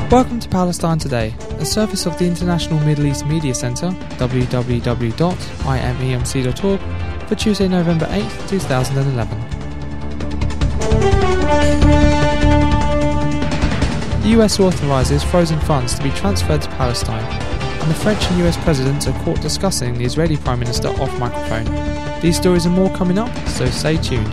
Welcome to Palestine Today, a service of the International Middle East Media Centre, www.imemc.org, for Tuesday, November 8, 2011. The US authorises frozen funds to be transferred to Palestine, and the French and US presidents are caught discussing the Israeli Prime Minister off microphone. These stories and more coming up, so stay tuned.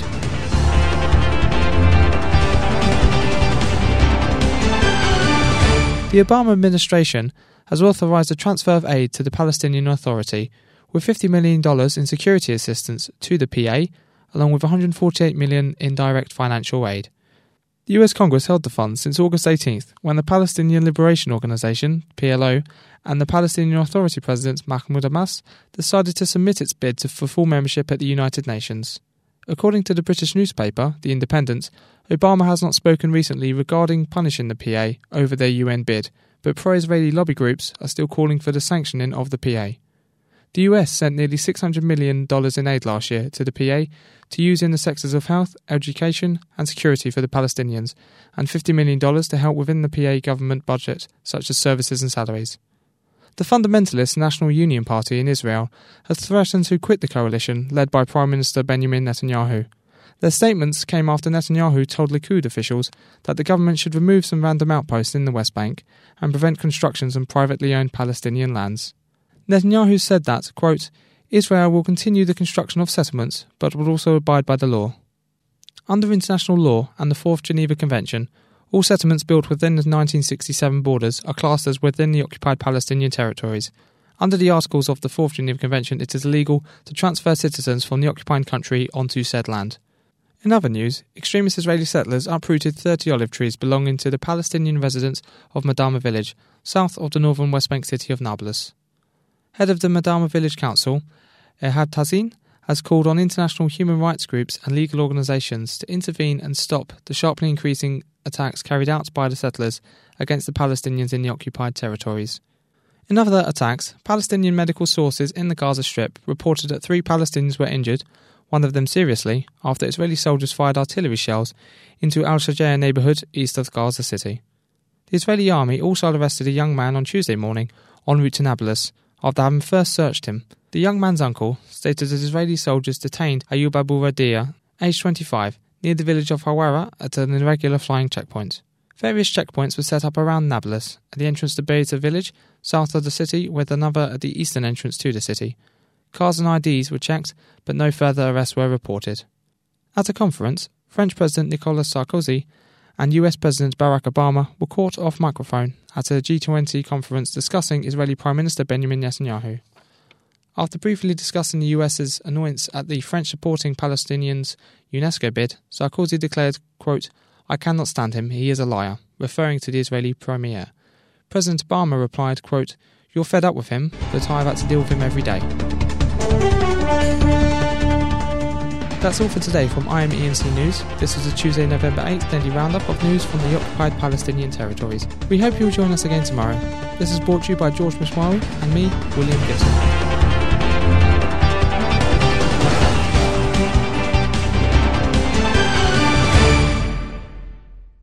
The Obama administration has authorised a transfer of aid to the Palestinian Authority, with $50 million in security assistance to the PA, along with $148 million in direct financial aid. The US Congress held the funds since August 18th, when the Palestinian Liberation Organization, PLO, and the Palestinian Authority President Mahmoud Abbas decided to submit its bid for full membership at the United Nations. According to the British newspaper, The Independent, Obama has not spoken recently regarding punishing the PA over their UN bid, but pro-Israeli lobby groups are still calling for the sanctioning of the PA. The US sent nearly $600 million in aid last year to the PA to use in the sectors of health, education and security for the Palestinians, and $50 million to help within the PA government budget, such as services and salaries. The fundamentalist National Union Party in Israel has threatened to quit the coalition led by Prime Minister Benjamin Netanyahu. Their statements came after Netanyahu told Likud officials that the government should remove some random outposts in the West Bank and prevent constructions on privately owned Palestinian lands. Netanyahu said that, quote, Israel will continue the construction of settlements, but will also abide by the law. Under international law and the Fourth Geneva Convention, all settlements built within the 1967 borders are classed as within the occupied Palestinian territories. Under the articles of the Fourth Geneva Convention, it is illegal to transfer citizens from the occupying country onto said land. In other news, extremist Israeli settlers uprooted 30 olive trees belonging to the Palestinian residents of Madama village, south of the northern West Bank city of Nablus. Head of the Madama Village Council, Ehad Tazin, has called on international human rights groups and legal organisations to intervene and stop the sharply increasing attacks carried out by the settlers against the Palestinians in the occupied territories. In other attacks, Palestinian medical sources in the Gaza Strip reported that 3 Palestinians were injured, one of them seriously, after Israeli soldiers fired artillery shells into Al-Shajaa neighbourhood east of Gaza City. The Israeli army also arrested a young man on Tuesday morning en route to Nablus, after having first searched him. The young man's uncle stated that Israeli soldiers detained Ayub Abu Radia, aged 25, near the village of Hawara at an irregular flying checkpoint. Various checkpoints were set up around Nablus, at the entrance to Beita village, south of the city, with another at the eastern entrance to the city. Cars and IDs were checked, but no further arrests were reported. At a conference, French President Nicolas Sarkozy and US President Barack Obama were caught off microphone at a G20 conference discussing Israeli Prime Minister Benjamin Netanyahu. After briefly discussing the US's annoyance at the French supporting Palestinians' UNESCO bid, Sarkozy declared, quote, I cannot stand him, he is a liar, referring to the Israeli premier. President Obama replied, quote, You're fed up with him, but I've had to deal with him every day. That's all for today from IMENC News. This was a Tuesday, November 8th daily roundup of news from the occupied Palestinian territories. We hope you'll join us again tomorrow. This is brought to you by George Mishwari and me, William Gibson.